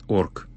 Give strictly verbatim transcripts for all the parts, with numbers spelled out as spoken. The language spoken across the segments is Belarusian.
орг.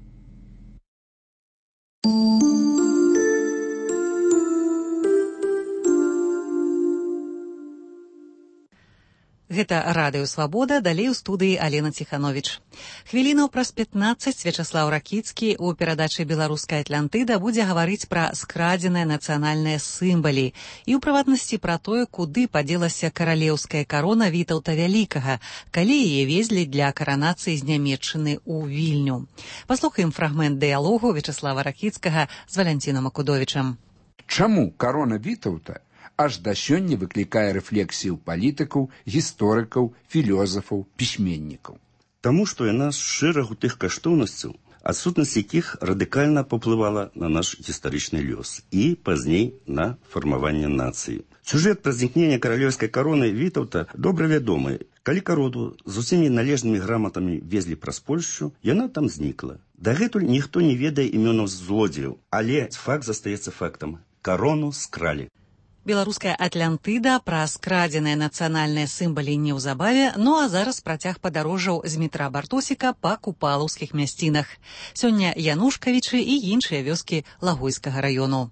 Гэта радыё «Свабода», далей у студыі Алена Ціхановіч. Хвілінаў праз пятнаццаць Вячаслаў Ракіцкі у перадачы «Беларуская Атлантыда» будзе гаварыць пра скрадзеныя нацыянальныя сімвалы і, у прыватнасці, пра тое, куды падзелася каралеўская карона Вітаўта Вялікага, калі яе везлі для каранацыі з Нямецчыны ў Вільню. Паслухаем фрагмент дыялогу Вячаслава Ракіцкага з Валянцінам Акудовічам. Чаму карона Вітаўта аж да сёння выклікае рэфлексію палітыкаў, гісторыкаў, філёзафаў, пісьменнікаў? Таму што яна з шэрагу тых каштоўнасцяў, адсутнасць якіх радыкальна паўплывала на наш гістарычны лёс і пазней на фармаванне нацыі. Сюжэт пра знікнення каралеўскай кароны Вітаўта добра вядомы. Калі карону з усімі належнымі граматамі везлі праз Польшчу, яна там знікла. Дагэтуль ніхто не ведае імёнаў злодзеяў, але факт застаецца фактам. Карону скралі. Беларуская Атлантыда пра скрадзеныя нацыянальныя сімвалы неўзабаве, ну а зараз працяг падарожжаў з метра Бартосіка па купалаўскіх мясцінах. Сёння Янушкавічы і іншыя вёскі Лагойскага раёну.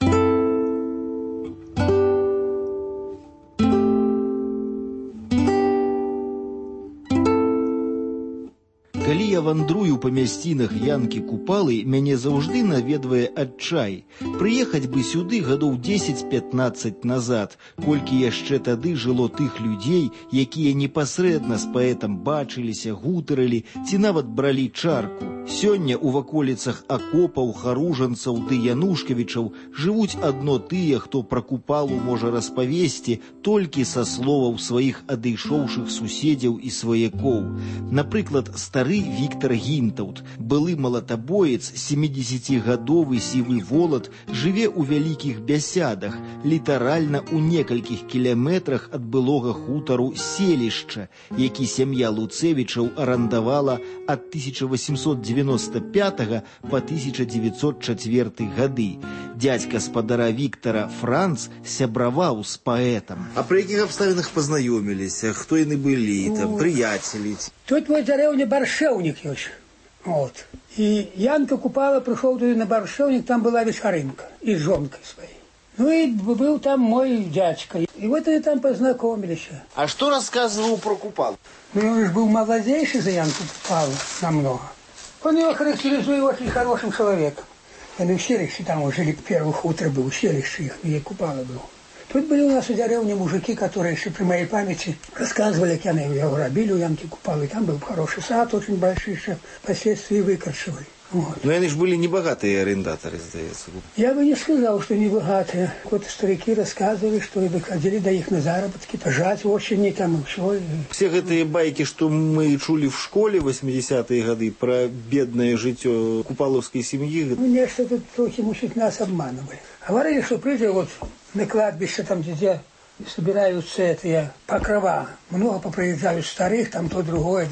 Калі я вандрую па мясцінах Янкі Купалы, мяне заўжды наведвае адчай. Прыехаць бы сюды гадоў дзесяць-пятнаццаць назад, колькі яшчэ тады жыло тых людзей, якія непасрэдна з паэтам бачыліся, гутарылі ці нават бралі чарку. Сёння ў ваколіцах акопаў, харужанцаў ды Янушкавічаў жывуць адно тыя, хто пра Купалу можа распавесці толькі са словаў сваіх адышоўшых суседзяў і сваякоў. Напрыклад, стары Віктор Гінтаўт, былы малатабоец, сямідзесяцігадовы сівы волат, жыве ў вялікіх бясядах, літаральна ў некалькіх кіляметрах ад былога хутару селішча, які сям'я Луцевічаў арандавала ад тысяча васемсот дзевяноста пятага па тысяча дзевяцьсот чацвёрты гады. Дзядзька спадара Віктара Франц сябраваў з паэтам. А пры якіх абставінах пазнаёміліся? Хто яны былі, там, прыяцелі? Тут мой дзярэўня баршэўнік ёсць. Вот. І Янка Купала прыйшоў туды на баршэўнік, там была вечарынка і з жонкай сваёй. Ну і быў там мой дзядзька. І вот они там познакомились. А что рассказывал про Купалу? Ну, он же был молодейший за Янку Купалу намного. Он его характеризует очень хорошим человеком. Они в селище там уже жили, первый хутор был, в селище их, где Купала был. Тут были у нас в деревне мужики, которые еще при моей памяти рассказывали, как они его грабили у Янки Купалы. Там был хороший сад, очень большой, еще впоследствии выкорчевали. Вот. Но они же были небогатые арендаторы, сдается. Я бы не сказал, что небогатые. Вот старики рассказывали, что и выходили до их на заработки, пожать очень там, все. Все эти байки, что мы чули в школе в восьмидесятые годы про бедное житье купаловской семьи. Ну, нечто тут трохи, мусить, нас обманывали. Говорили, что придя вот на кладбище, там, где собираются эти покрова, много поприезжают старых, там то другое,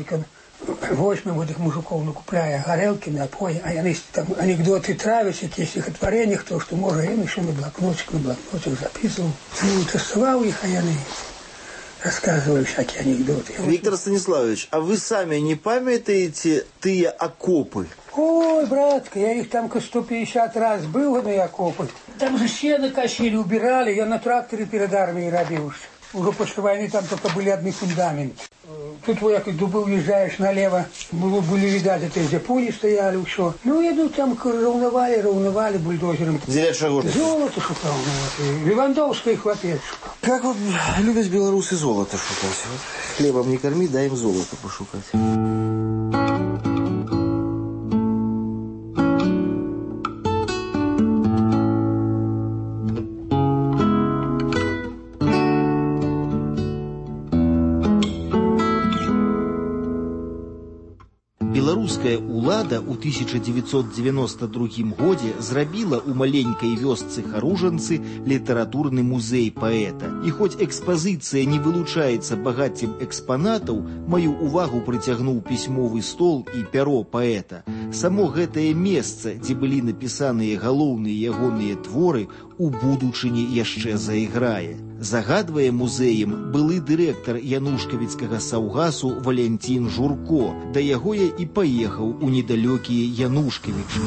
возьмем вот этих мужиков, накупляя горелки, напои, а они там анекдоты травят, какие стихотворения, то, что можно, я еще на блокнотик, на блокнотик записывал. Ну, тестовал их, а они рассказывали всякие анекдоты. Виктор Станиславович, а вы сами не памятаете тыя окопы? Ой, братка, я их там сто пятьдесят раз был на окопы. Там же сено косили, убирали, я на тракторе перед армией родился. Уже после войны там только были одни фундаменты. Тут, вот, как дубы уезжаешь налево, были, видать, это где пули стояли, все. Ну, еду там, равновали, равновали бульдозером. Взять шагу. Золото шукал. Вот. Левандовская хлопец шукал. Как вот любят белорусы золото шукать. Вот. Хлебом не корми, дай им золото пошукать. Беларуская ўлада ў тысяча дзевяцьсот дзевяноста другім годзе зрабіла ў маленькай вёсцы Харужанцы літаратурны музей паэта. І хоць экспазіцыя не вылучаецца багаццем экспанатаў, маю увагу прыцягнуў пісьмовы стол і пяро паэта. Само гэтае месца, дзе былі напісаныя галоўныя ягоныя творы, у будучыні яшчэ зайграе. Загадвае музеем былы дырэктар янушкавіцкага саўгасу Валянцін Журко. Да яго я і паехаў у недалёкія Янушкавічы.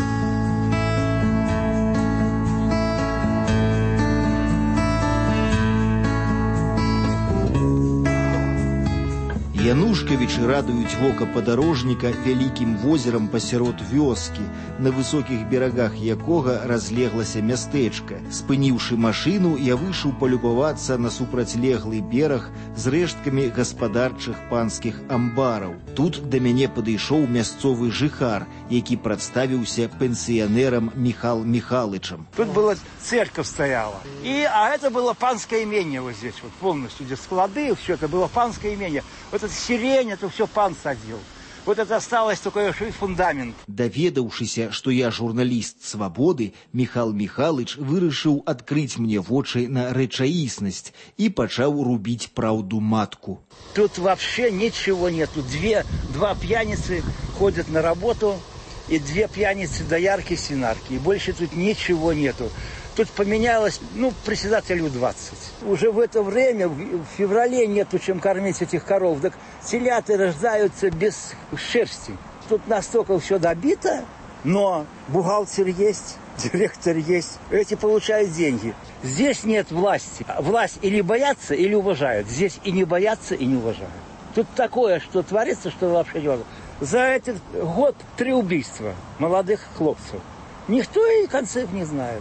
Янушкавічы радуюць вока падарожніка вялікім возерам пасярод вёскі, на высокіх берагах якога разлеглася мястэчка. Спыніўшы машыну, я выйшаў палюбавацца на супрацьлеглы бераг з рэшткамі гаспадарчых панскіх амбараў. Тут да мяне падышоў мясцовы жыхар, які прадставіўся пенсіянерам Михал Михалычем. Тут была церковь стояла. И, а это было панское имение вот здесь, вот полностью, где склады, все это было панское имение. Вот это сирень, это все пан садил. Вот это осталось только фундамент. Даведаўшыся, што я журналіст «Свабоды», Михал Михалыч вырашыў адкрыць мне вочы на рэчаіснасць і пачаў рубіць праўду матку. Тут вообще ничего нету. Две, два пьяницы ходят на работу, и две пьяницы доярки, свинарки. И больше тут ничего нету. Тут поменялось, ну, председателю двадцать. Уже в это время, в феврале, нету чем кормить этих коров. Так теляты рождаются без шерсти. Тут настолько все добито, но бухгалтер есть, директор есть. Эти получают деньги. Здесь нет власти. Власть или боятся, или уважают. Здесь и не боятся, и не уважают. Тут такое, что творится, что вообще не важно. За этот год три убийства молодых хлопцев. Никто и концов не знает.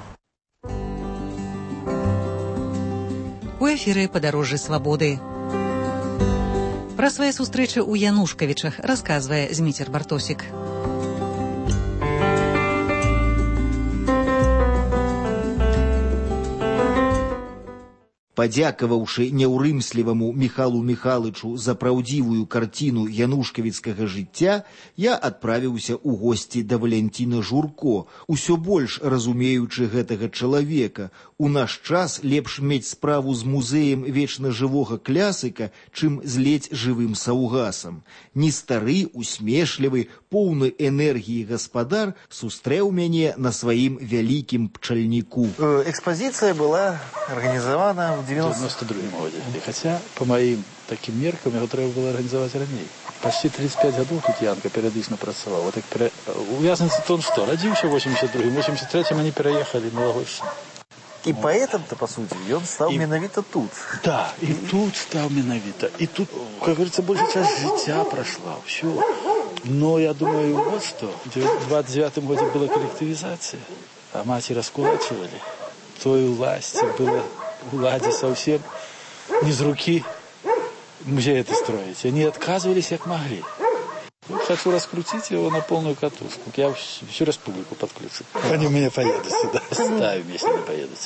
У эфіры «Падарожжы свабоды». Пра свае сустрэчы ў Янушкавічах расказвае Зміцер Бартосік. Падзякаваўшы няўрымсліваму Михалу Михалычу за праўдзівую карціну янушкавіцкага жыцця, я адправіўся ў госці да Валянціна Журко, усё больш разумеючы гэтага чалавека. У наш час лепш мець справу з музеем вечна жывога клясыка, чым з ледзь жывым саўгасам. Не стары, усмешлівы, поўны энергіі гаспадар сустрэў мяне на сваім вялікім пчальніку. Экспозиция была организована в девяносто другом году. Хотя, по моим таким меркам, его треба было организовать ранее. Почти тридцать пять годов тут Янка периодично працевал. Вот так пере... Увязанность в том, что родился в восемьдесят другом, в восемьдесят третьем они переехали на Лагойщину. И поэтому-то, по сути, он стал и... менавіта тут. Да, и тут стал менавіта. И тут, как говорится, большая часть життя прошла. Все. Но я думаю, вот что. В двадцать девятом году была коллективизация, а мать раскулачивали. Той власти было владе совсем не с руки музей это строить. Они отказывались, как могли. Хочу раскрутить его на полную катушку. Я всю республику подключу. Они у меня поедут сюда. Ставим, если не поедут.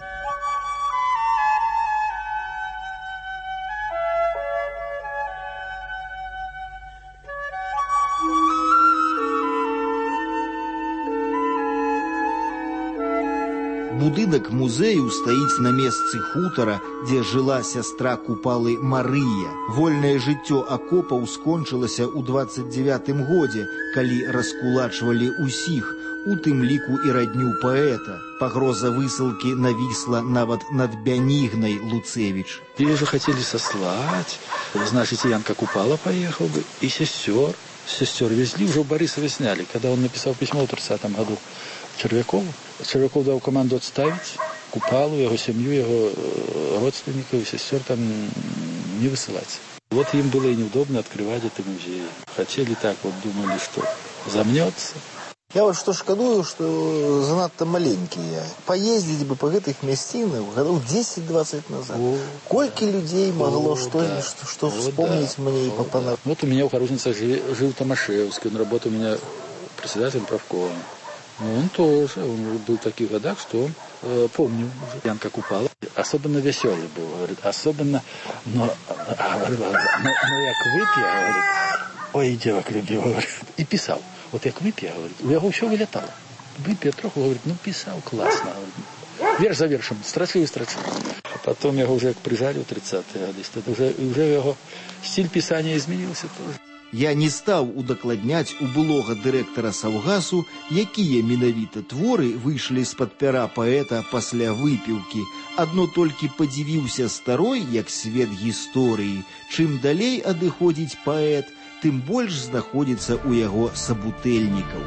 Будынак музею стаіць на месцы хутара, дзе жыла сястра Купалы Марыя. Вольнае жыццё акопаў скончылася ў двадцать девятым годзе, калі раскулачвалі ўсіх, у тым ліку і радню паэта. Пагроза высылкі навісла нават над Бянігнай Луцевіч. Или же хотели сослать, значит, Янка Купала поехал бы, и сестер. Сестер везли, уже в Борисове сняли, когда он написал письмо в тридцатом году Червякову. Червяков дал команду отставить Купалу, его семью, его родственников и сестер там не высылать. Вот им было и неудобно открывать это музей. Хотели так, вот думали, что замнется. Я вот что шкадую, что занадто маленькие. Поездить бы по этих местинах годов десять-двадцать назад. О, Кольки да. людей могло О, что, да. что, что О, вспомнить да. мне и попонать. Вот у меня у Харузница жил, жил Томашевский, он работал у меня председателем правкома. Но он тоже, он был в таких годах, что он, э, помню, Янка Купала, особенно веселый был, говорит, особенно, но, а, но, но як выпья, говорит, ой, девок любил, говорит, и писал. Вот як выпья, говорит, у него все вылетало. Выпья троху, говорит, ну писал классно, говорит, верш за вершем, строчил и строчил. А потом его уже прижали в тридцатые годы, уже, уже его стиль писания изменился тоже. Я не стаў удакладняць у былога дырэктара Саўгасу, якія менавіта творы выйшлі з-пад пяра паэта пасля выпіўкі. Адно толькі падзівіўся старой, як свет гісторыі. Чым далей адыходзіць паэт, тым больш знаходзіцца ў яго сабутэльнікаў.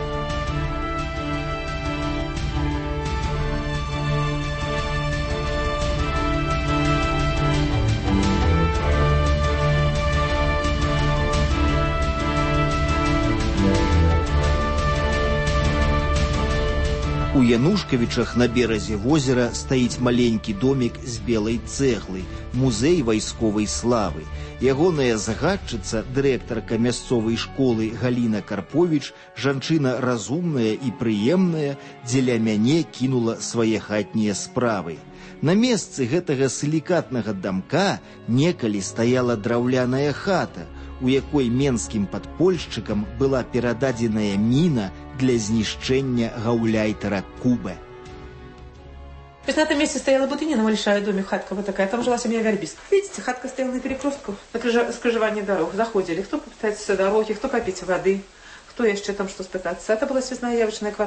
У Янушкавічах на беразе возера стаіць маленькі домік з белай цэглы, музей вайсковай славы. Ягоная загадчыца, дырэктарка мясцовай школы Галіна Карповіч, жанчына разумная і прыемная, дзеля мяне кінула свае хатнія справы. На месцы гэтага сілікатнага дамка некалі стаяла драўляная хата, у якой менскім падпольшчыкам была перададзеная міна для знішчэння гауляйтера Кубе. То есть на этом месте стояла Бутынина, большая доме, хатка вот такая, там жила семья Вербис. Видите, хатка стояла на перекрестку, на скрыжевании дорог. Заходили, кто попытается дороги, кто попить воды, кто еще там что спытаться. Это была связная явочная квартира.